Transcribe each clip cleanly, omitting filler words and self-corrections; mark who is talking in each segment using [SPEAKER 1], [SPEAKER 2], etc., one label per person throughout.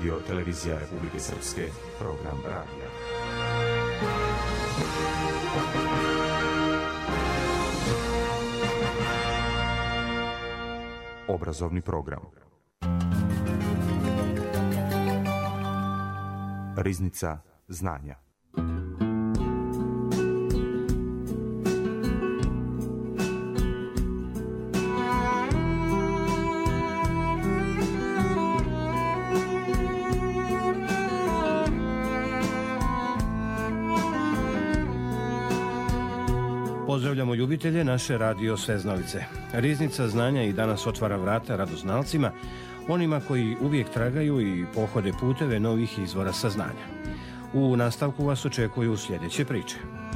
[SPEAKER 1] Radio Televizija Republike Srpske, program radija. Obrazovni program. Riznica znanja.
[SPEAKER 2] Pozdravljamo ljubitelje naše radio sveznalice. Riznica znanja i danas otvara vrata radoznalcima, onima koji uvijek tragaju i pohode puteve novih izvora saznanja. U nastavku vas očekuju sljedeće priče.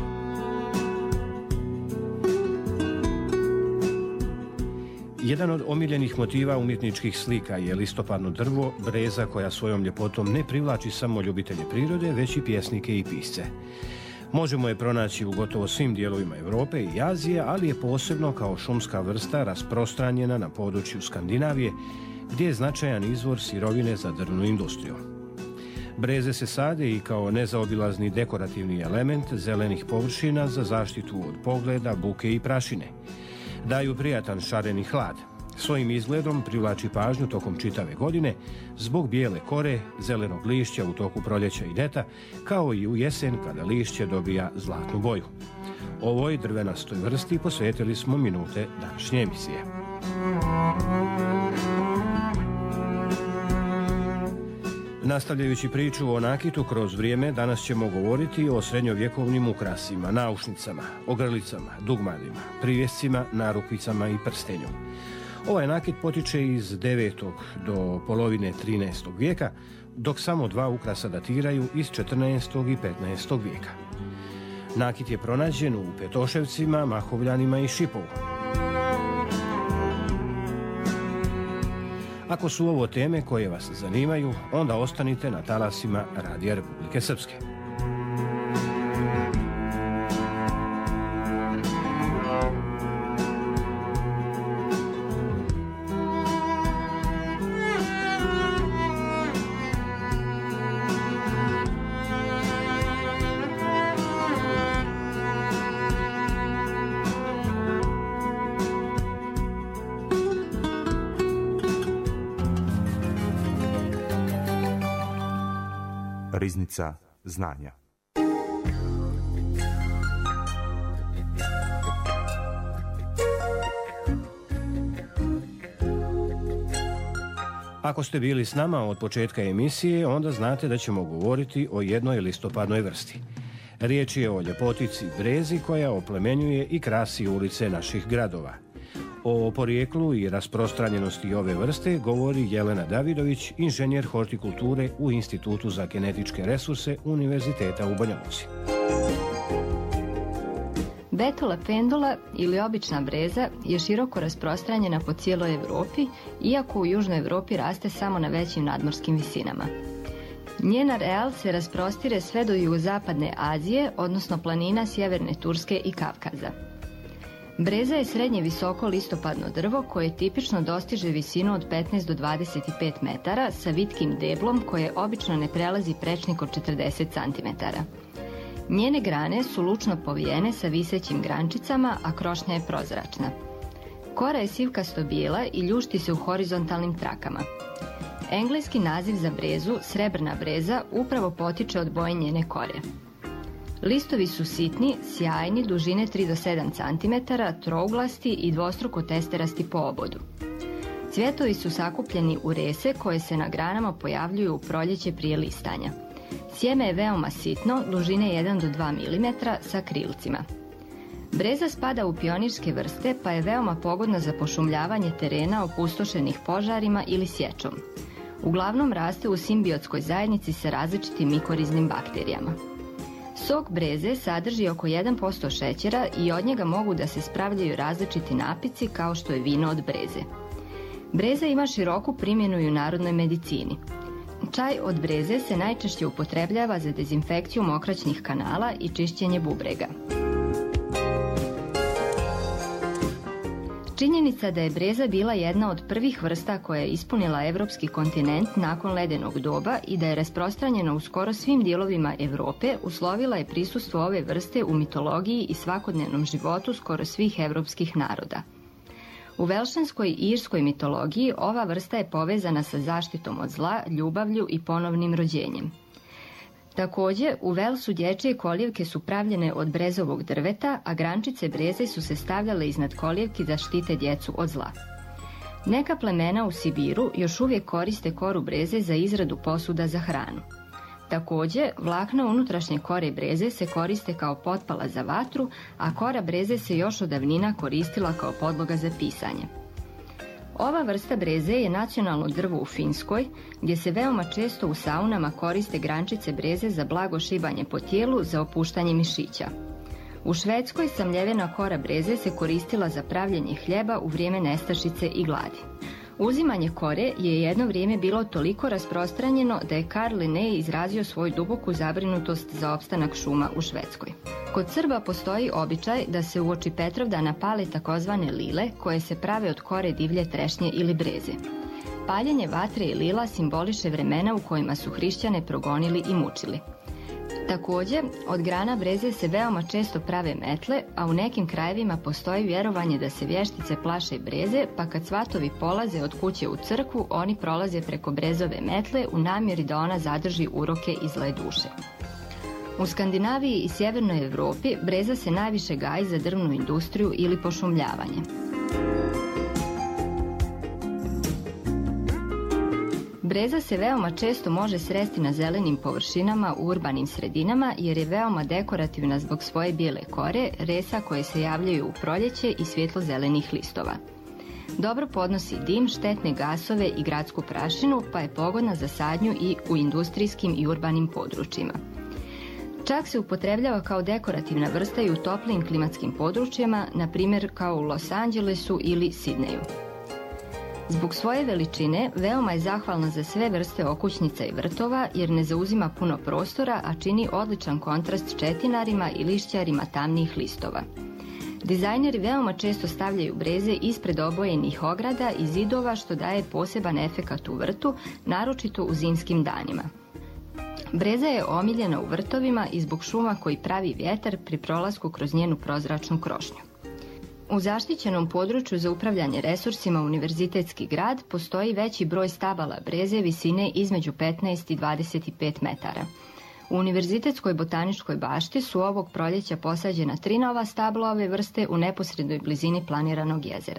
[SPEAKER 2] Jedan od omiljenih motiva umjetničkih slika je listopadno drvo, breza koja svojom ljepotom ne privlači samo ljubitelje prirode, već i pjesnike i pisce. Možemo je pronaći u gotovo svim dijelovima Europe i Azije, ali je posebno kao šumska vrsta rasprostranjena na području Skandinavije, gdje je značajan izvor sirovine za drvnu industriju. Breze se sade i kao nezaobilazni dekorativni element zelenih površina za zaštitu od pogleda, buke i prašine. Daju prijatan šareni hlad. Svojim izgledom privlači pažnju tokom čitave godine zbog bijele kore, zelenog lišća u toku proljeća i ljeta, kao i u jesen kada lišće dobija zlatnu boju. Ovoj drvenastoj vrsti posvetili smo minute današnje emisije. Nastavljajući priču o nakitu kroz vrijeme, danas ćemo govoriti o srednjovjekovnim ukrasima, naušnicama, ogrlicama, dugmadima, privjescima, narukvicama i prstenju. Ovaj nakit potiče iz 9. do polovine 13. vijeka, dok samo dva ukrasa datiraju iz 14. i 15. vijeka. Nakit je pronađen u Petoševcima, Mahovljanima i Šipovu. Ako su ovo teme koje vas zanimaju, onda ostanite na talasima Radija Republike Srpske.
[SPEAKER 1] Riznica znanja.
[SPEAKER 2] Ako ste bili s nama od početka emisije, onda znate da ćemo govoriti o jednoj listopadnoj vrsti. Riječ je o ljepotici brezi koja oplemenjuje i krasi ulice naših gradova. O porijeklu i rasprostranjenosti ove vrste govori Jelena Davidović, inženjer hortikulture u Institutu za genetičke resurse Univerziteta u Banja Luci.
[SPEAKER 3] Betula pendula ili obična breza je široko rasprostranjena po cijeloj Europi, iako u Južnoj Europi raste samo na većim nadmorskim visinama. Njen areal se rasprostire sve do jugozapadne Azije, odnosno planina sjeverne Turske i Kavkaza. Breza je srednje visoko listopadno drvo koje tipično dostiže visinu od 15 do 25 metara sa vitkim deblom koje obično ne prelazi prečnik od 40 cm. Njene grane su lučno povijene sa visećim grančicama, a krošnja je prozračna. Kora je sivkasto bijela i ljušti se u horizontalnim trakama. Engleski naziv za brezu, srebrna breza, upravo potiče od boje njene kore. Listovi su sitni, sjajni, dužine 3 do 7 cm, trouglasti i dvostruko testerasti po obodu. Cvjetovi su sakupljeni u rese koje se na granama pojavljuju u proljeće prije listanja. Sjeme je veoma sitno, dužine 1 do 2 mm sa krilcima. Breza spada u pionirske vrste pa je veoma pogodna za pošumljavanje terena opustošenih požarima ili sječom. Uglavnom raste u simbiotskoj zajednici sa različitim mikoriznim bakterijama. Sok breze sadrži oko 1% šećera i od njega mogu da se spravljaju različiti napici kao što je vino od breze. Breza ima široku primjenu i u narodnoj medicini. Čaj od breze se najčešće upotrebljava za dezinfekciju mokraćnih kanala i čišćenje bubrega. Činjenica da je breza bila jedna od prvih vrsta koja je ispunila evropski kontinent nakon ledenog doba i da je rasprostranjena u skoro svim dijelovima Europe uslovila je prisustvo ove vrste u mitologiji i svakodnevnom životu skoro svih evropskih naroda. U velšanskoj i irskoj mitologiji ova vrsta je povezana sa zaštitom od zla, ljubavlju i ponovnim rođenjem. Također, u Velsu dječje kolijevke su pravljene od brezovog drveta, a grančice breze su se stavljale iznad kolijevki da štite djecu od zla. Neka plemena u Sibiru još uvijek koriste koru breze za izradu posuda za hranu. Također, vlakna unutrašnje kore breze se koriste kao potpala za vatru, a kora breze se još od davnina koristila kao podloga za pisanje. Ova vrsta breze je nacionalno drvo u Finskoj, gdje se veoma često u saunama koriste grančice breze za blago šibanje po tijelu za opuštanje mišića. U Švedskoj samljevena kora breze se koristila za pravljenje hljeba u vrijeme nestašice i gladi. Uzimanje kore je jedno vrijeme bilo toliko rasprostranjeno da je Carl Linné izrazio svoju duboku zabrinutost za opstanak šuma u Švedskoj. Kod Srba postoji običaj da se uoči Petrovdana pale takozvane lile koje se prave od kore divlje trešnje ili breze. Paljenje vatre i lila simboliše vremena u kojima su hrišćane progonili i mučili. Također, od grana breze se veoma često prave metle, a u nekim krajevima postoji vjerovanje da se vještice plaše breze, pa kad svatovi polaze od kuće u crkvu, oni prolaze preko brezove metle u namjeri da ona zadrži uroke i zle duše. U Skandinaviji i sjevernoj Europi breza se najviše gaji za drvnu industriju ili pošumljavanje. Breza se veoma često može sresti na zelenim površinama u urbanim sredinama jer je veoma dekorativna zbog svoje bijele kore, resa koje se javljaju u proljeće i svjetlo-zelenih listova. Dobro podnosi dim, štetne gasove i gradsku prašinu, pa je pogodna za sadnju i u industrijskim i urbanim područjima. Čak se upotrebljava kao dekorativna vrsta i u toplijim klimatskim područjima, na primjer kao u Los Angelesu ili Sidneju. Zbog svoje veličine veoma je zahvalna za sve vrste okućnica i vrtova jer ne zauzima puno prostora, a čini odličan kontrast četinarima i lišćarima tamnijih listova. Dizajneri veoma često stavljaju breze ispred obojenih ograda i zidova što daje poseban efekat u vrtu, naročito u zimskim danima. Breza je omiljena u vrtovima i zbog šuma koji pravi vjetar pri prolasku kroz njenu prozračnu krošnju. U zaštićenom području za upravljanje resursima Univerzitetski grad postoji veći broj stabala breze visine između 15 i 25 metara. U Univerzitetskoj botaničkoj bašti su ovog proljeća posađena 3 nova stabla ove vrste u neposrednoj blizini planiranog jezera.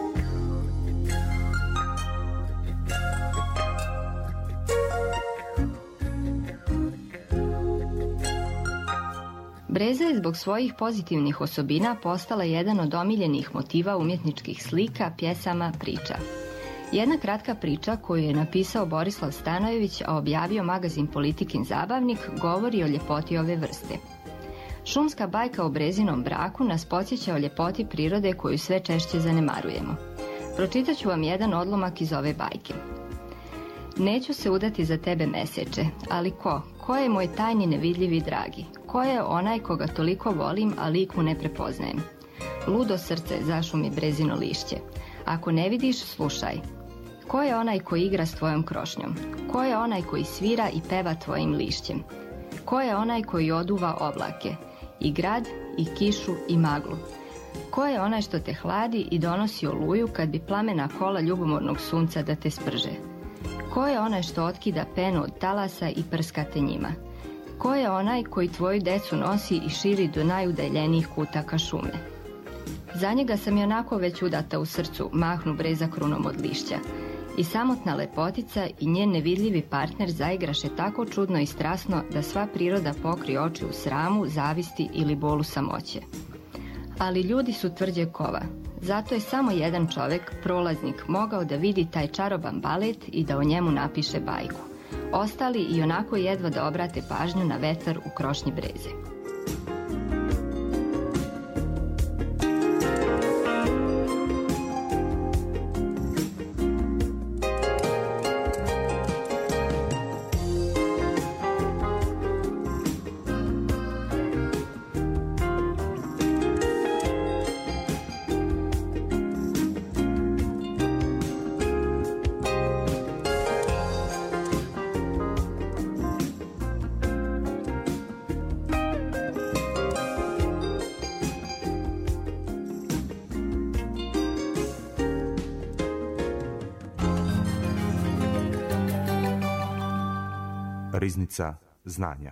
[SPEAKER 3] Breza je zbog svojih pozitivnih osobina postala jedan od omiljenih motiva umjetničkih slika, pjesama, priča. Jedna kratka priča koju je napisao Borislav Stanojević, a objavio magazin Politikin zabavnik, govori o ljepoti ove vrste. Šumska bajka o brezinom braku nas podsjeća o ljepoti prirode koju sve češće zanemarujemo. Pročitat ću vam jedan odlomak iz ove bajke. Neću se udati za tebe meseče, ali ko? Ko je moj tajni nevidljivi dragi? Ko je onaj koga toliko volim, a lik mu ne prepoznajem? Ludo srce, zašumi brezino lišće. Ako ne vidiš, slušaj. Ko je onaj koji igra s tvojom krošnjom? Ko je onaj koji svira i peva tvojim lišćem? Ko je onaj koji oduva oblake? I grad, i kišu, i maglu. Ko je onaj što te hladi i donosi oluju kad bi plamena kola ljubomornog sunca da te sprže? Ko je onaj što otkida penu od talasa i prskate njima? Ko je onaj koji tvoju decu nosi i širi do najudaljenijih kutaka šume? Za njega sam i onako već udata u srcu, mahnu breza krunom od lišća. I samotna lepotica i njen nevidljivi partner zaigraše tako čudno i strasno da sva priroda pokri oči u sramu, zavisti ili bolu samoće. Ali ljudi su tvrđe kova. Zato je samo jedan čovjek, prolaznik, mogao da vidi taj čaroban balet i da o njemu napiše bajku. Ostali i onako jedva da obrate pažnju na vetar u krošnji breze.
[SPEAKER 1] Riznica znanja.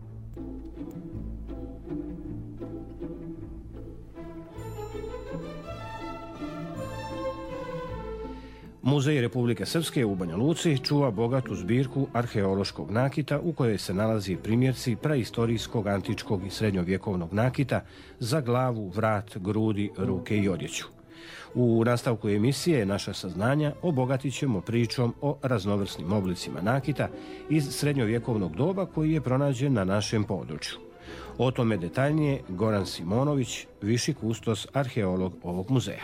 [SPEAKER 2] Muzej Republike Srpske u Banja Luci čuva bogatu zbirku arheološkog nakita u kojoj se nalazi primjerci praistorijskog, antičkog i srednjovjekovnog nakita za glavu, vrat, grudi, ruke i odjeću. U nastavku emisije Naša saznanja obogatit ćemo pričom o raznovrsnim oblicima nakita iz srednjovjekovnog doba koji je pronađen na našem području. O tome detaljnije Goran Simonović, viši kustos arheolog ovog muzeja.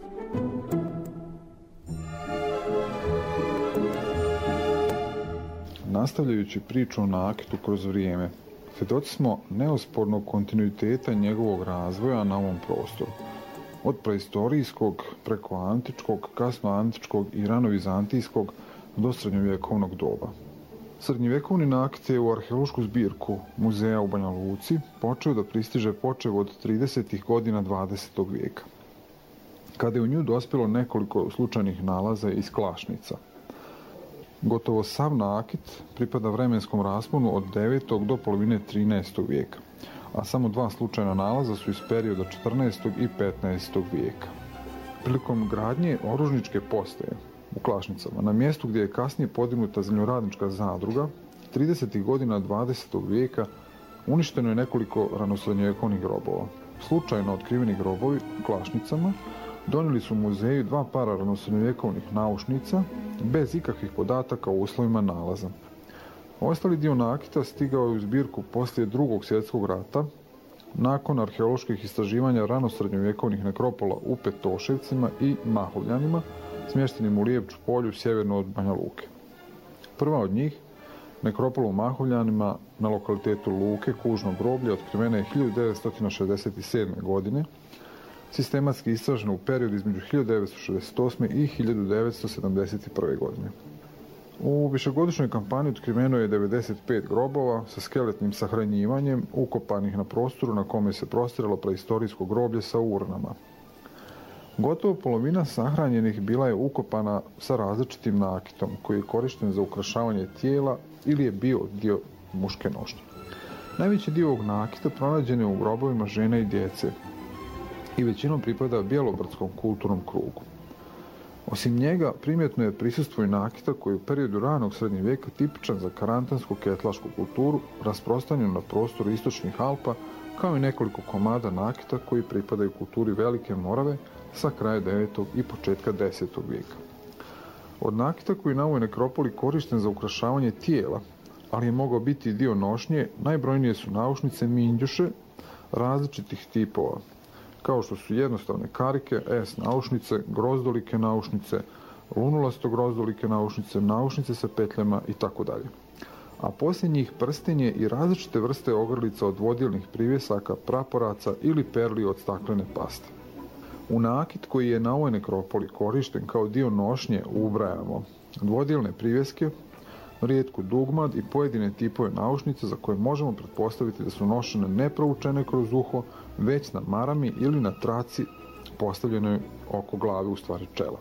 [SPEAKER 4] Nastavljajući priču o nakitu kroz vrijeme, svjedoci smo neospornog kontinuiteta njegovog razvoja na ovom prostoru. Od praistorijskog, preko antičkog, kasnoantičkog i ranovizantijskog do srednjovjekovnog doba. Srednjovjekovni nakit je u arheološku zbirku muzeja u Banja Luci počeo da pristiže počev od 30. godina 20. vijeka, kada je u nju dospjelo nekoliko slučajnih nalaza iz Klašnica. Gotovo sav nakit pripada vremenskom rasponu od 9. do polovine 13. vijeka, a samo dva slučajna nalaza su iz perioda 14. i 15. vijeka. Prilikom gradnje oružničke postaje u Klašnicama, na mjestu gdje je kasnije podignuta zemljoradnička zadruga, 30. godina 20. vijeka uništeno je nekoliko ranosrednjovjekovnih grobova. Slučajno otkriveni grobovi u Klašnicama donijeli su muzeju dva para ranosrednjovjekovnih naušnica bez ikakvih podataka o uslovima nalaza. Ostali dio nakita stigao je u zbirku poslije Drugog svjetskog rata, nakon arheoloških istraživanja ranosrednjovjekovnih nekropola u Petoševcima i Mahovljanima, smještenim u Lijepču polju sjeverno od Banja Luke. Prva od njih, nekropola u Mahovljanima na lokalitetu Luke, Kužno groblje, otkrivena je 1967. godine, sistematski istražena u periodu između 1968. i 1971. godine. U višegodišnjoj kampanji otkriveno je 95 grobova sa skeletnim sahranjivanjem ukopanih na prostoru na kome se prostiralo praistorijsko groblje sa urnama. Gotovo polovina sahranjenih bila je ukopana sa različitim nakitom koji je korišten za ukrašavanje tijela ili je bio dio muške nošnje. Najveći dio ovog nakita pronađen je u grobovima žene i djece i većinom pripada bjelobrdskom kulturnom krugu. Osim njega, primjetno je prisustvo i nakita koji je u periodu ranog srednjeg vijeka tipičan za karantansku ketlašku kulturu, rasprostranjen na prostoru istočnih Alpa, kao i nekoliko komada nakita koji pripadaju kulturi Velike Morave sa kraja 9. i početka 10. vijeka. Od nakita koji je na ovoj nekropoli korišten za ukrašavanje tijela, ali je mogao biti dio nošnje, najbrojnije su naušnice minđuše različitih tipova, kao što su jednostavne karike, S naušnice, grozdolike naušnice, lunulasto grozdolike naušnice, naušnice sa petljama itd. A poslije njih prstenje i različite vrste ogrlica od vodilnih privjesaka, praporaca ili perli od staklene paste. U nakit koji je na ovoj nekropoli korišten kao dio nošnje ubrajamo dvodilne privjeske, rijetku dugmad i pojedine tipove naušnice za koje možemo pretpostaviti da su nošene ne provučene kroz uho, već na marami ili na traci postavljenoj oko glave, u stvari čela.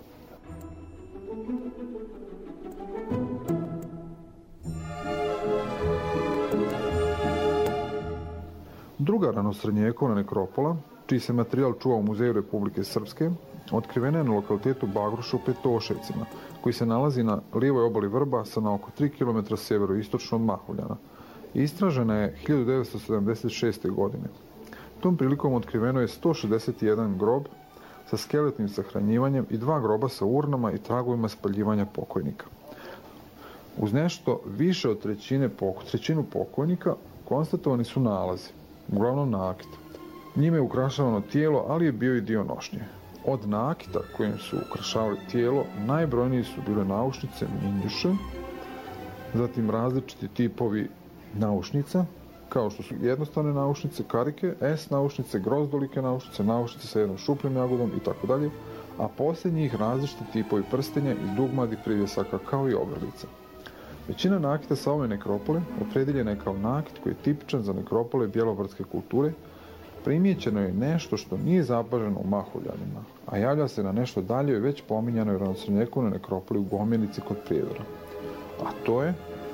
[SPEAKER 4] Druga ranosrednjovjekovna nekropola, čiji se materijal čuva u Muzeju Republike Srpske, otkrivena je na lokalitetu Bagruša u Petoševcima, koji se nalazi na lijevoj obali Vrba sa na oko 3 km sjeveroistočno od Mahovljana. Istražena je 1976. godine. Tom prilikom otkriveno je 161 grob sa skeletnim sahranjivanjem i 2 groba sa urnama i tragovima spaljivanja pokojnika. Uz nešto više od trećinu pokojnika konstatovani su nalazi, uglavnom nakit. Njime je ukrašavano tijelo, ali je bio i dio nošnje. Od nakita kojim su ukrašavali tijelo, najbrojniji su bile naušnice minđuše, zatim različiti tipovi naušnica, kao što su jednostavne naušnice, karike, S naušnice, grozdolike naušnice, naušnice sa jednom šupljom jagodom itd., a poslije njih različiti tipovi prstenja i dugmadi privjesaka kao i ogrlica. Većina nakita sa ove nekropole opredeljena je kao nakit koji je tipičan za nekropole bjelobrdske kulture. Primijećeno je nešto što nije zapaženo u Mahovljanima, a javlja se na nešto dalje već pominjanoj ranosrednjovjekovnoj nekropoli u Gomjenici kod Prijedora. A to je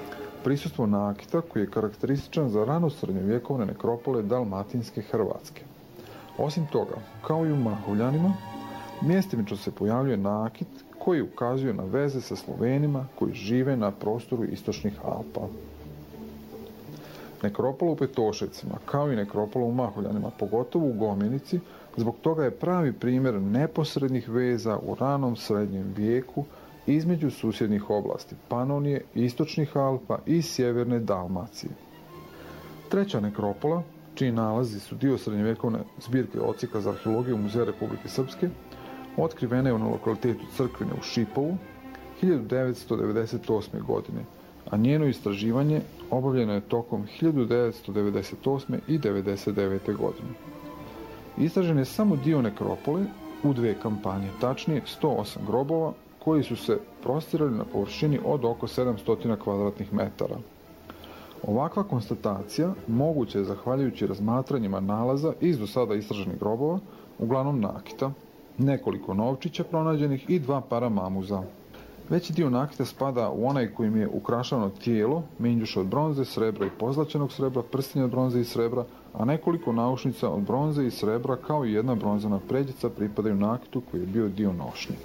[SPEAKER 4] prisustvo nakita koji je karakterističan za rano srednjovjekovne nekropole dalmatinske Hrvatske. Osim toga, kao i u Mahuljanima, mjestimično se pojavljuje nakit koji ukazuje na veze sa Slovenima koji žive na prostoru istočnih Alpa. Nekropola u Petoševcima, kao i nekropola u Mahuljanima, pogotovo u Gomjenici, zbog toga je pravi primjer neposrednih veza u ranom srednjem vijeku između susjednih oblasti Panonije, istočnih Alpa i sjeverne Dalmacije. Treća nekropola, čiji nalazi su dio srednjovjekovne zbirke odsjeka za arheologiju Muzeja Republike Srpske, otkrivena je na lokalitetu Crkvine u Šipovu 1998. godine, a njeno istraživanje obavljeno je tokom 1998. i 1999. godine. Istražen je samo dio nekropole u 2 kampanje, tačnije 108 grobova koji su se prostirali na površini od oko 700 kvadratnih metara. Ovakva konstatacija moguća je zahvaljujući razmatranjima nalaza iz do sada istraženih grobova, uglavnom nakita, nekoliko novčića pronađenih i 2 para mamuza. Veći dio nakita spada u onaj kojim je ukrašano tijelo, minđuša od bronze, srebra i pozlaćenog srebra, prstenja od bronze i srebra, a nekoliko naušnica od bronze i srebra kao i jedna bronzana pređica pripadaju nakitu koji je bio dio nošnje.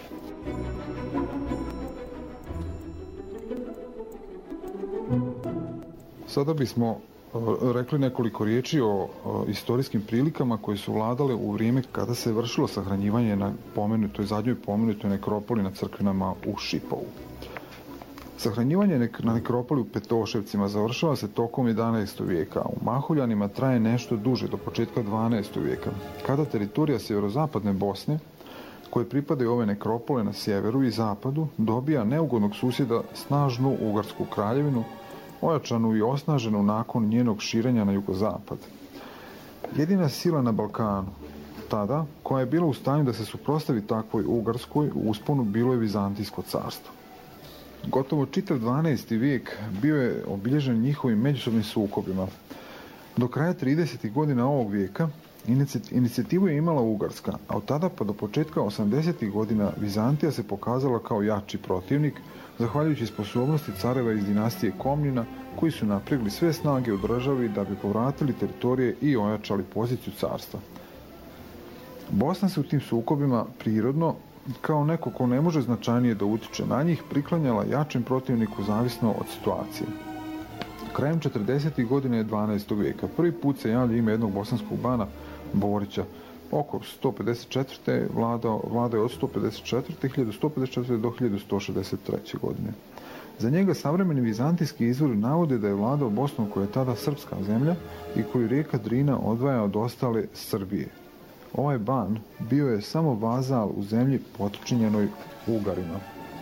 [SPEAKER 4] Sada bismo rekli nekoliko riječi o istorijskim prilikama koje su vladale u vrijeme kada se vršilo sahranjivanje na zadnjoj pomenutoj nekropoli na Crkvinama u Šipovu. Sahranjivanje na nekropoli u Petoševcima završava se tokom 11. vijeka, a u Mahuljanima traje nešto duže, do početka 12. vijeka, kada teritorija sjeverozapadne Bosne, koje pripadaju ove nekropole na sjeveru i zapadu, dobija neugodnog susjeda snažnu Ugarsku kraljevinu, ojačanu i osnaženu nakon njenog širenja na jugozapad. Jedina sila na Balkanu tada, koja je bila u stanju da se suprotstavi takvoj Ugarskoj u usponu, bilo je Vizantijsko carstvo. Gotovo čitav 12. vijek bio je obilježen njihovim međusobnim sukobima. Do kraja 30. godina ovog vijeka inicijativu je imala Ugarska, a od tada pa do početka 80. godina Vizantija se pokazala kao jači protivnik, zahvaljujući sposobnosti careva iz dinastije Komnina, koji su napregli sve snage u državi da bi povratili teritorije i ojačali poziciju carstva. Bosna se u tim sukobima prirodno, kao neko ko ne može značajnije da utiče na njih, priklanjala jačem protivniku zavisno od situacije. Krajem 40. godine 12. vijeka prvi put se javlja ime jednog bosanskog bana Borića. Oko 154. vlada je od 1154. do 1163. godine. Za njega savremeni vizantijski izvori navode da je vladao Bosnom, koja je tada srpska zemlja i koju rijeka Drina odvaja od ostale Srbije. Ovaj ban bio je samo vazal u zemlji potčinjenoj Ugarima.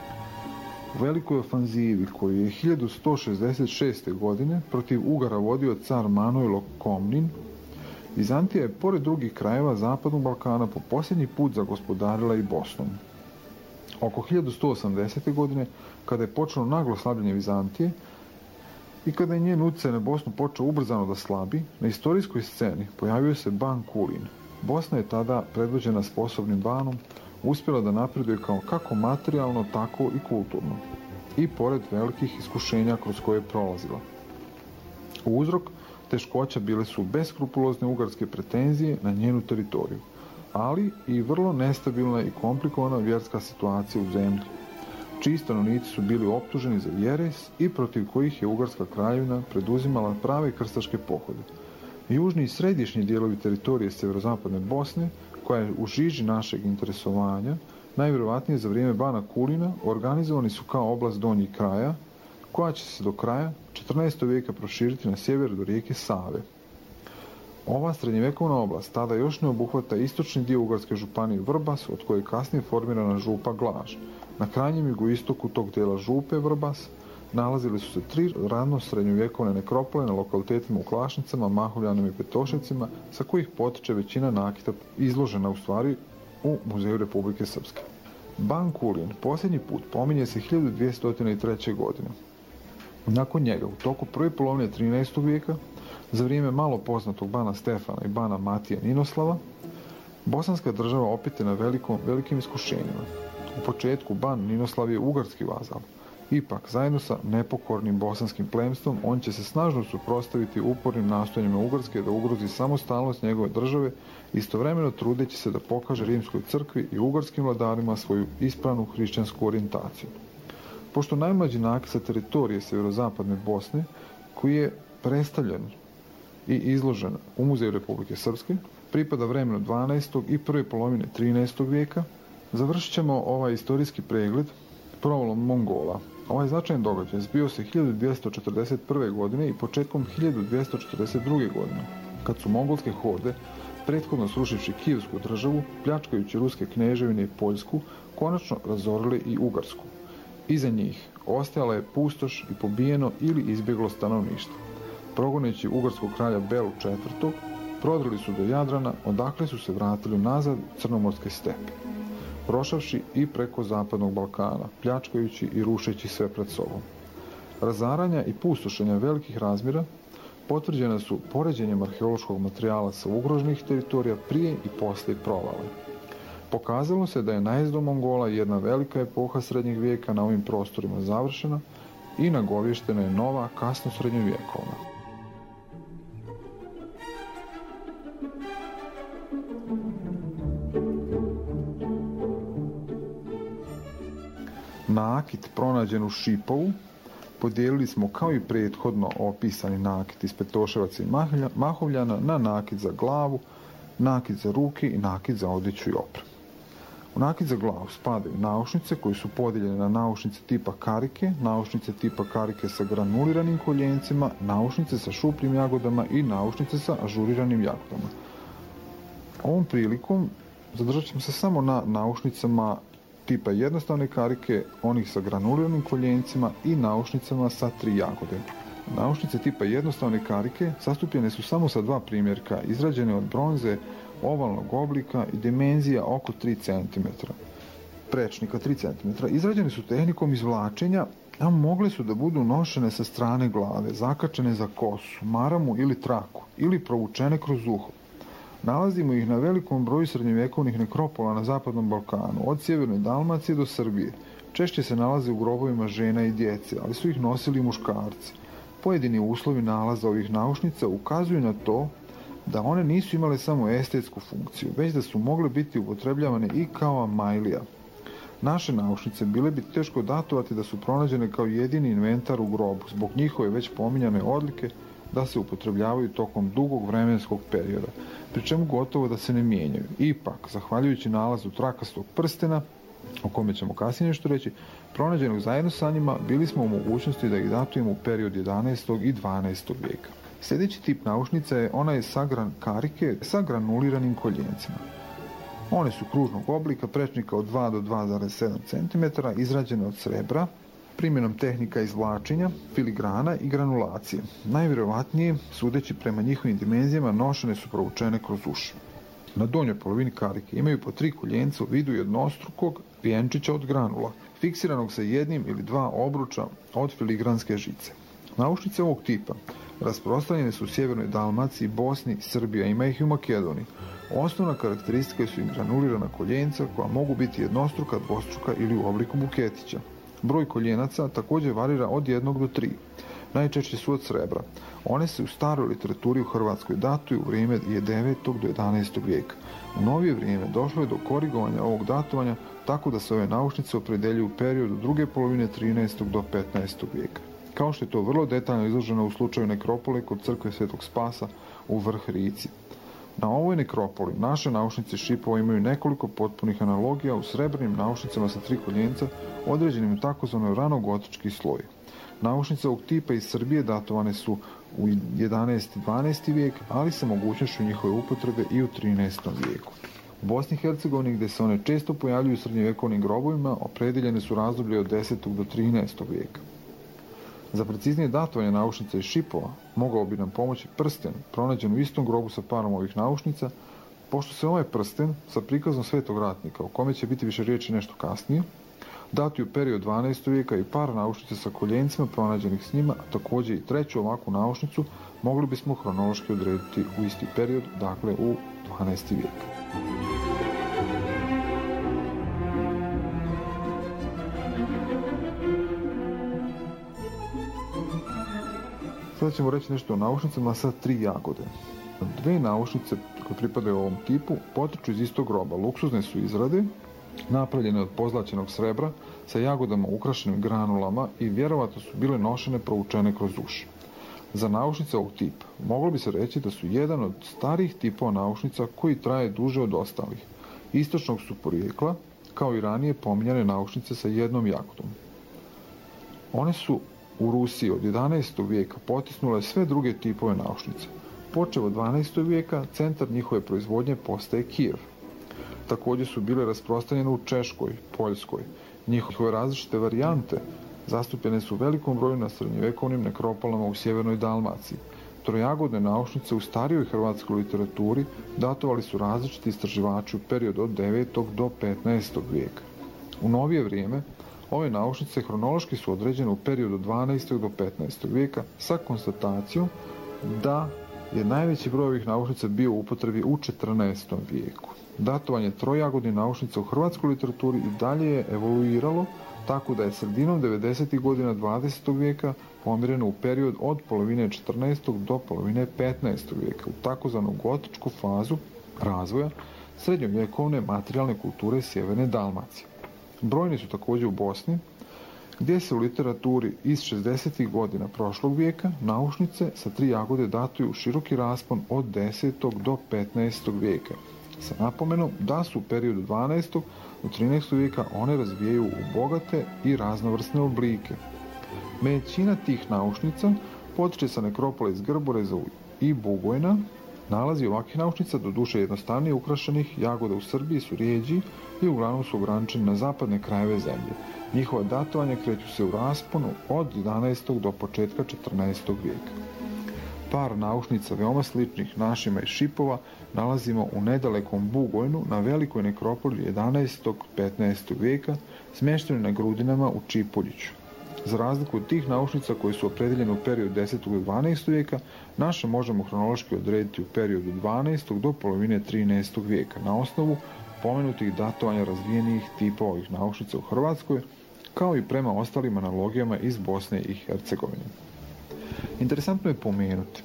[SPEAKER 4] U velikoj ofanzivi koju je 1166. godine protiv Ugara vodio car Manojlo Komnin, Vizantija je pored drugih krajeva zapadnog Balkana po posljednji put zagospodarila i Bosnom. Oko 1180. godine, kada je počelo naglo slabljenje Vizantije i kada je njen utjecaj na Bosnu počeo ubrzano da slabi, na istorijskoj sceni pojavio se ban Kulin. Bosna je tada, predvođena sposobnim banom, uspjela da napreduje kako materijalno, tako i kulturno, i pored velikih iskušenja kroz koje je prolazila. Uzrok teškoća bile su beskrupulozne ugarske pretenzije na njenu teritoriju, ali i vrlo nestabilna i komplikovana vjerska situacija u zemlji, čiji stanovnici su bili optuženi za jeres i protiv kojih je Ugarska kraljevina preduzimala prave krstaške pohode. Južni i središnji dijelovi teritorije sjeverozapadne Bosne, koja je u žiži našeg interesovanja, najvjerojatnije za vrijeme bana Kulina, organizovani su kao oblast Donjih kraja, koja će se do kraja 14. vijeka proširiti na sjever do rijeke Save. Ova srednjevjekovna oblast tada još ne obuhvata istočni dio Ugarske županije Vrbas, od koje je kasnije formirana župa Glaž. Na krajnjem jugoistoku tog dijela župe Vrbas nalazili su se 3 rano srednjovjekovne nekropole na lokalitetima u Klašnicama, Mahuljanima i Petoševcima, sa kojih potiče većina nakita izložena u stvari u Muzeju Republike Srpske. Ban Kulin posljednji put pominje se 1203. godine. Nakon njega, u toku prve polovine 13. vijeka, za vrijeme malo poznatog bana Stefana i bana Matija Ninoslava, bosanska država opet je na velikim iskušenjima. U početku ban Ninoslav je ugarski vazal, Ipak, zajedno sa nepokornim bosanskim plemstvom, on će se snažno suprotstaviti upornim nastojanjima Ugarske da ugrozi samostalnost njegove države, istovremeno trudeći se da pokaže Rimskoj crkvi i ugarskim vladarima svoju ispravnu hrišćansku orijentaciju. Pošto najmlađi nakit sa teritorije sjeverozapadne Bosne, koji je predstavljen i izložen u Muzeju Republike Srpske, pripada vremenu 12. i prve polovine 13. vijeka, završit ćemo ovaj istorijski pregled provalom Mongola. Ovaj značajan događaj zbio se 1241. godine i početkom 1242. godine, kad su mongolske horde, prethodno srušivši Kijevsku državu, pljačkajući ruske kneževine i Poljsku, konačno razorile i Ugarsku. Iza njih ostajala je pustoš i pobijeno ili izbjeglo stanovništvo. Progoneći ugarskog kralja Belu IV, prodrli su do Jadrana, odakle su se vratili nazad u crnomorske stepe, prošavši i preko zapadnog Balkana, pljačkajući i rušeći sve pred sobom. Razaranja i pustošenja velikih razmjera potvrđena su poređenjem arheološkog materijala sa ugroženih teritorija prije i poslije provale. Pokazalo se da je najezdom Mongola jedna velika epoha srednjeg vijeka na ovim prostorima završena i nagovještena je nova, kasno srednjovjekovna. Nakit pronađen u Šipovu podijelili smo kao i prethodno opisani nakit iz Petoševaca i Mahovljana na nakit za glavu, nakit za ruke i nakit za odjeću i opremu. U nakit za glavu spadaju naušnice koji su podijeljene na naušnice tipa karike, naušnice tipa karike sa granuliranim koljencima, naušnice sa šupljim jagodama i naušnice sa ažuriranim jagodama. Ovom prilikom zadržat ćemo se samo na naušnicama tipa jednostavne karike, onih sa granuliranim koljencima i naušnicama sa 3 jagode. Naušnice tipa jednostavne karike sastupljene su samo sa 2 primjerka, izrađene od bronze ovalnog oblika i dimenzija oko 3 cm. Prečnika 3 cm. Izrađene su tehnikom izvlačenja, a mogle su da budu nošene sa strane glave, zakačene za kosu, maramu ili traku, ili provučene kroz uho. Nalazimo ih na velikom broju srednjovjekovnih nekropola na zapadnom Balkanu, od sjeverne Dalmacije do Srbije. Češće se nalaze u grobovima žena i djece, ali su ih nosili muškarci. Pojedini uslovi nalaza ovih naušnica ukazuju na to da one nisu imale samo estetsku funkciju, već da su mogle biti upotrebljavane i kao amajlija. Naše naušnice bile bi teško datovati da su pronađene kao jedini inventar u grobu, zbog njihove već pominjane odlike da se upotrebljavaju tokom dugog vremenskog perioda, pri čemu gotovo da se ne mijenjaju. Ipak, zahvaljujući nalazu trakastog prstena, o kome ćemo kasnije nešto reći, pronađenog zajedno sa njima, bili smo u mogućnosti da ih datujemo u period 11. i 12. vijeka. Sljedeći tip naušnica je onaj karike sa granuliranim koljencima. One su kružnog oblika, prečnika od 2 do 2,7 cm, izrađene od srebra, primjenom tehnika izvlačenja, filigrana i granulacije. Najvjerovatnije, sudeći prema njihovim dimenzijama, nošene su provučene kroz uši. Na donjoj polovini karike imaju po 3 koljenca u vidu jednostrukog vjenčića od granula, fiksiranog sa 1 ili 2 obruča od filigranske žice. Naušnice ovog tipa rasprostranjene su u sjevernoj Dalmaciji, Bosni, Srbija, ima ih i u Makedoniji. Osnovna karakteristika su im granulirana koljenca koja mogu biti jednostruka, dvostruka ili u obliku buketića. Broj koljenaca također varira od 1 do 3. Najčešće su od srebra. One se u staroj literaturi u Hrvatskoj datuju u vrijeme 9. do 11. vijeka. U novije vrijeme došlo je do korigovanja ovog datovanja tako da se ove naušnice opredeljuju u periodu druge polovine 13. do 15. vijeka. Kao što je to vrlo detaljno izloženo u slučaju nekropole kod crkve Svetog Spasa u Vrh Rici. Na ovoj nekropoli naše naušnice Šipova imaju nekoliko potpunih analogija u srebrnim naušnicama sa 3 koljenca određenim u takozvanoj ranogotički sloj. Naušnice ovog tipa iz Srbije datovane su u 11. i 12. vijek, ali sa mogućnošću njihove upotrebe i u 13. vijeku. U Bosni i Hercegovini, gdje se one često pojavljuju u srednjovjekovnim grobovima, opredeljene su razdoblje od 10. do 13. vijeka. Za preciznije datovanje naušnica iz Šipova mogao bi nam pomoći prsten pronađen u istom grobu sa parom ovih naušnica, pošto se ovaj prsten sa prikazom svetog ratnika, o kome će biti više riječi nešto kasnije, datuju period 12. vijeka i par naušnica sa koljencima pronađenih s njima, a također i treću ovakvu naušnicu mogli bismo hronološki odrediti u isti period, dakle u 12. vijek. Sada ćemo reći nešto o naušnicama sa 3 jagode. 2 naušnice koje pripadaju ovom tipu potiču iz istog roba. Luksuzne su izrade, napravljene od pozlaćenog srebra, sa jagodama ukrašenim granulama i vjerovatno su bile nošene provučene kroz uši. Za naušnice ovog tipa moglo bi se reći da su jedan od starijih tipova naušnica koji traje duže od ostalih. Istočnog su porijekla, kao i ranije pominjane naušnice sa jednom jagodom. One su u Rusiji od 11. vijeka potisnule sve druge tipove naušnice. Počev od 12. vijeka, centar njihove proizvodnje postaje Kijev. Također su bile rasprostranjene u Češkoj, Poljskoj. Njihove različite varijante zastupljene su u velikom broju na srednjovjekovnim nekropolama u sjevernoj Dalmaciji. Trojagodne naušnice u starijoj hrvatskoj literaturi datovali su različiti istraživači u periodu od 9. do 15. vijeka. U novije vrijeme ove naušnice hronološki su određene u periodu od 12. do 15. vijeka sa konstatacijom da je najveći broj ovih naušnica bio u upotrebi u 14. vijeku. Datovanje trojagodnih naušnica u hrvatskoj literaturi i dalje je evoluiralo tako da je sredinom 90. godina 20. vijeka pomjereno u period od polovine 14. do polovine 15. vijeka u takozvanu gotičku fazu razvoja srednjovjekovne materijalne kulture sjeverne Dalmacije. Brojni su također u Bosni, gdje se u literaturi iz 60. godina prošlog vijeka naušnice sa 3 jagode datuju široki raspon od 10. do 15. vijeka, sa napomenom da su u periodu 12. do 13. vijeka one razvijaju u bogate i raznovrsne oblike. Većina tih naušnica potiče sa nekropole iz Grboreza i Bugojna. Nalazi ovakvih naušnica, do duše jednostavnije ukrašenih jagoda u Srbiji, su rijeđi i uglavnom su ograničeni na zapadne krajeve zemlje. Njihova datovanja kreću se u rasponu od 11. do početka 14. vijeka. Par naušnica veoma sličnih našima iz Šipova nalazimo u nedalekom Bugojnu na velikoj nekropoli 11. 15. vijeka, smješteni na Grudinama u Čipuljiću. Za razliku od tih naušnica koji su opredeljene u periodu 10. do 12. vijeka, naše možemo hronološki odrediti u periodu 12. do polovine 13. vijeka na osnovu pomenutih datovanja razvijenih tipova ovih naušnica u Hrvatskoj, kao i prema ostalim analogijama iz Bosne i Hercegovine. Interesantno je pomenuti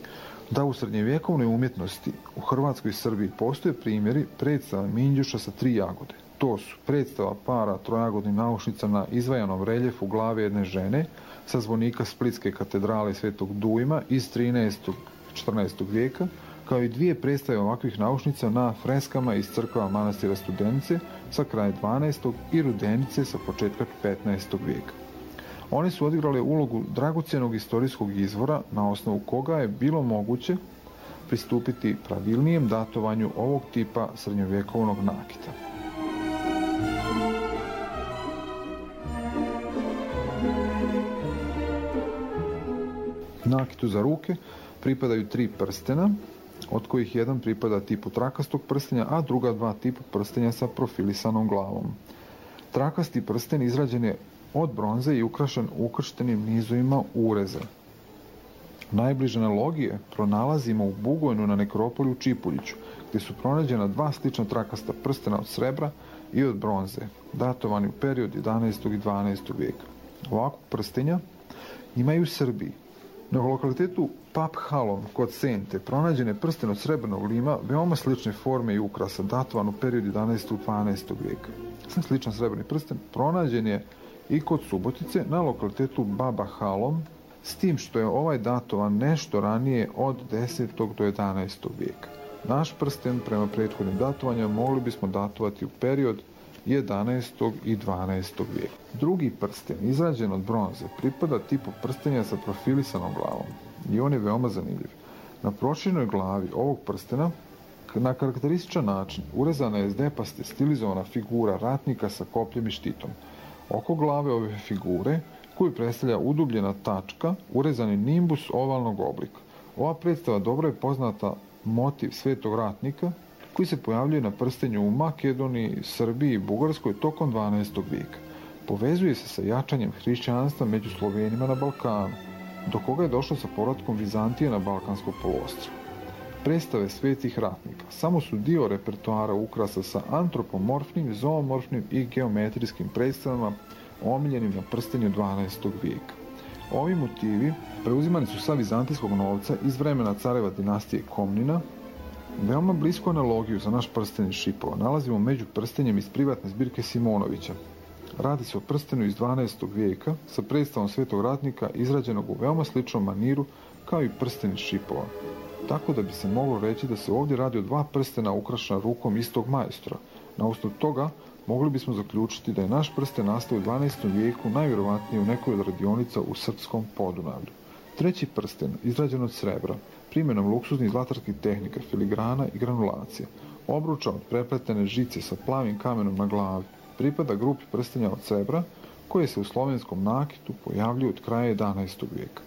[SPEAKER 4] da u srednjevjekovnoj umjetnosti u Hrvatskoj i Srbiji postoje primjeri predstava minđuša sa 3 jagode. To su predstava para trojagodnih naušnica na izvajanom reljefu glave jedne žene sa zvonika Splitske katedrale Svetog Dujma iz 13. 14. vijeka, kao i 2 predstave ovakvih naušnica na freskama iz crkava manastira Studenice sa kraja 12. i Rudenice sa početka 15. vijeka. One su odigrale ulogu dragocjenog istorijskog izvora na osnovu koga je bilo moguće pristupiti pravilnijem datovanju ovog tipa srednjovjekovnog nakita. Nakitu za ruke pripadaju 3 prstena, od kojih jedan pripada tipu trakastog prstenja, a druga 2 tipu prstenja sa profilisanom glavom. Trakasti prsten izrađen je od bronze i ukrašen ukrštenim nizovima ureza. Najbliže analogije pronalazimo u Bugojnu na nekropoli u Čipuljiću, gdje su pronađena 2 slična trakasta prstena od srebra i od bronze, datovani u period 11. i 12. vijeka. Ovakvog prstenja imaju u Srbiji. Na lokalitetu Pap Halom kod Sente pronađen je prsten od srebrnog lima veoma slične forme i ukrasa, datovan u period 11. i 12. vijeka. Sličan srebrni prsten pronađen je i kod Subotice na lokalitetu Baba Halom, s tim što je ovaj datovan nešto ranije od 10. do 11. vijeka. Naš prsten prema prethodnim datovanjima mogli bismo datovati u period 11. i 12. vijeka. Drugi prsten, izrađen od bronze, pripada tipu prstenja sa profilisanom glavom i on je veoma zanimljiv. Na proširenoj glavi ovog prstena na karakterističan način urezana je zdepaste stilizovana figura ratnika sa kopljem i štitom. Oko glave ove figure, koju predstavlja udubljena tačka, urezani nimbus ovalnog oblika. Ova predstava dobro je poznata motiv svetog ratnika, koji se pojavljuje na prstenju u Makedoniji, Srbiji i Bugarskoj tokom 12. vijeka. Povezuje se sa jačanjem hrišćanstva među Slovenima na Balkanu, do koga je došlo sa povratkom Vizantije na Balkansko poluostrvo. Predstave svetih ratnika samo su dio repertoara ukrasa sa antropomorfnim, zoomorfnim i geometrijskim predstavama omiljenim na prstenju 12. vijeka. Ovi motivi preuzimani su sa vizantijskog novca iz vremena careva dinastije Komnina. Veoma blisku analogiju za naš prsten iz šipova nalazimo među prstenjem iz privatne zbirke Simonovića. Radi se o prstenu iz 12. vijeka sa predstavom svetog ratnika izrađenog u veoma sličnom maniru kao i prsten iz šipova. Tako da bi se moglo reći da se ovdje radi o dva prstena ukrašena rukom istog majstora. Na osnovu toga mogli bismo zaključiti da je naš prsten nastao u 12. vijeku najvjerovatnije u nekoj od radionica u srpskom Podunavlju. Treći prsten, izrađen od srebra, primjenom luksuznih zlatarskih tehnika, filigrana i granulacije, obruča od prepletene žice sa plavim kamenom na glavi, pripada grupi prstenja od srebra koje se u slovenskom nakitu pojavljuju od kraja 11. vijeka.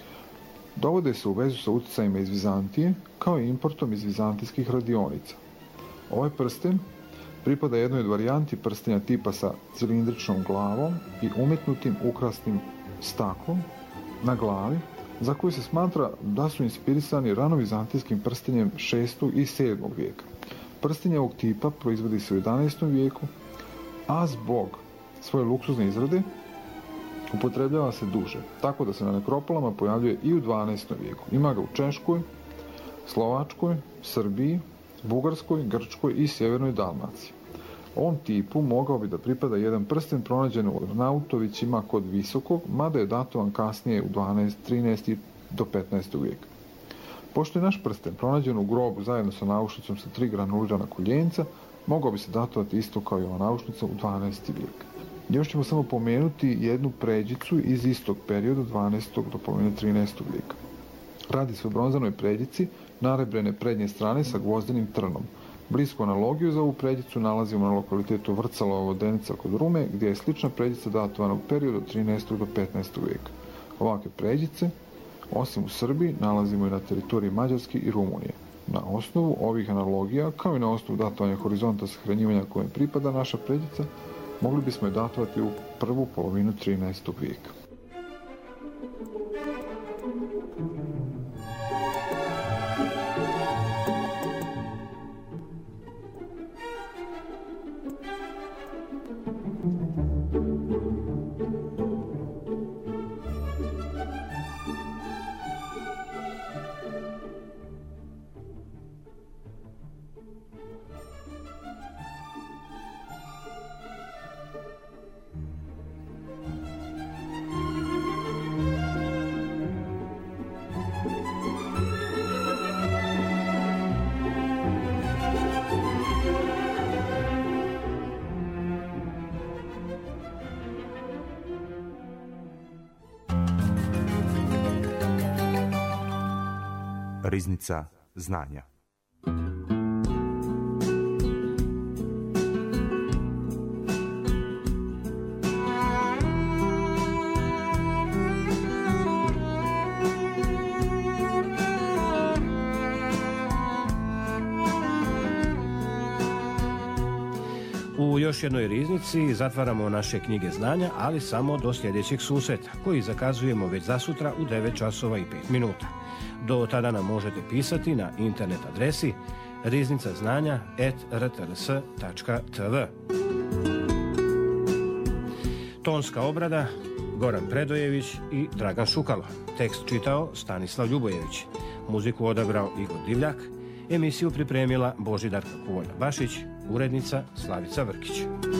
[SPEAKER 4] Dovode se u vezu sa utjecajima iz Vizantije kao i importom iz vizantijskih radionica. Ovaj prsten pripada jednoj od varijanti prstenja tipa sa cilindričnom glavom i umetnutim ukrasnim staklom na glavi, za koju se smatra da su inspirisani ranovizantijskim prstenjem 6. i 7. vijeka. Prstenje ovog tipa proizvodi se u 11. vijeku, a zbog svoje luksuzne izrade upotrebljava se duže, tako da se na nekropolama pojavljuje i u 12. vijeku. Ima ga u Češkoj, Slovačkoj, Srbiji, Bugarskoj, Grčkoj i Sjevernoj Dalmaciji. Ovom tipu mogao bi da pripada jedan prsten pronađen u Arnautovićima kod Visokog, mada je datovan kasnije u 13. do 15. vijeka. Pošto je naš prsten pronađen u grobu zajedno sa naušnicom sa 3 granulirana koljenca, mogao bi se datovati isto kao i ova naušnica u 12. vijek. Još ćemo samo pomenuti jednu pređicu iz istog perioda 12. do polovine 13. vijeka. Radi se o bronzanoj pređici narebrene prednje strane sa gvozdenim trnom. Blisku analogiju za ovu pređicu nalazimo na lokalitetu Vrcalova Vodenica kod Rume, gdje je slična pređica datovana u periodu od 13. do 15. vijeka. Ovakve pređice, osim u Srbiji, nalazimo i na teritoriji Mađarske i Rumunije. Na osnovu ovih analogija, kao i na osnovu datovanja horizonta sahranjivanja kojem pripada naša pređica, mogli bismo je datovati u prvu polovinu 13. vijeka.
[SPEAKER 1] Riznica znanja.
[SPEAKER 2] U još jednoj riznici zatvaramo naše knjige znanja, ali samo do sljedećeg susreta, koji zakazujemo već zasutra u 9 časova i 5 minuta. Do tada nam možete pisati na internet adresi riznicaznanja@rtrs.tv. Tonska obrada Goran Predojević i Dragan Šukalo. Tekst čitao Stanislav Ljubojević. Muziku odabrao Igor Divljak. Emisiju pripremila Božidarka Kuvolja Bašić, urednica Slavica Vrkić.